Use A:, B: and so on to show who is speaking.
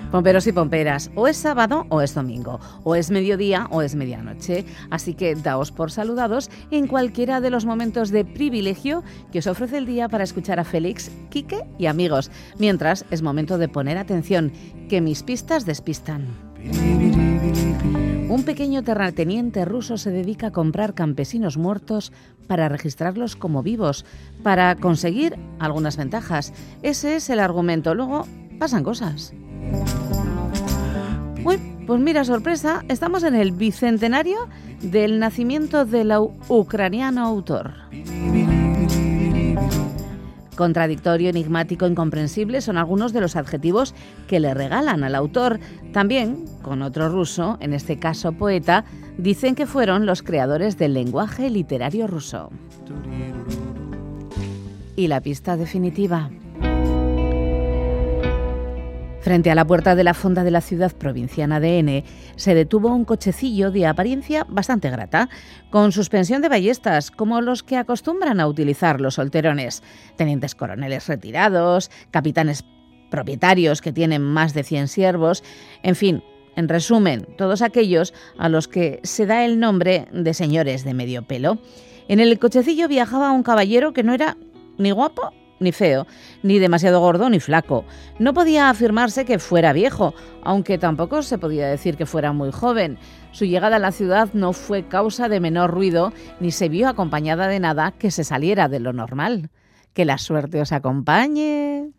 A: Pomperos y pomperas, o es sábado o es domingo, o es mediodía o es medianoche. Así que daos por saludados en cualquiera de los momentos de privilegio que os ofrece el día para escuchar a Félix, Quique y amigos. Mientras es momento de poner atención, que mis pistas despistan. Un pequeño terrateniente ruso se dedica a comprar campesinos muertos para registrarlos como vivos, para conseguir algunas ventajas. Ese es el argumento. Luego pasan cosas. Uy, pues mira, sorpresa, estamos en el bicentenario del nacimiento del ucraniano autor. Contradictorio, enigmático, incomprensible son algunos de los adjetivos que le regalan al autor. También, con otro ruso, en este caso poeta, dicen que fueron los creadores del lenguaje literario ruso. Y la pista definitiva. Frente a la puerta de la fonda de la ciudad provinciana de N, se detuvo un cochecillo de apariencia bastante grata, con suspensión de ballestas, como los que acostumbran a utilizar los solterones, tenientes coroneles retirados, capitanes propietarios que tienen más de 100 siervos, en fin, en resumen, todos aquellos a los que se da el nombre de señores de medio pelo. En el cochecillo viajaba un caballero que no era ni guapo ni feo, ni demasiado gordo ni flaco. No podía afirmarse que fuera viejo, aunque tampoco se podía decir que fuera muy joven. Su llegada a la ciudad no fue causa de menor ruido, ni se vio acompañada de nada que se saliera de lo normal. Que la suerte os acompañe.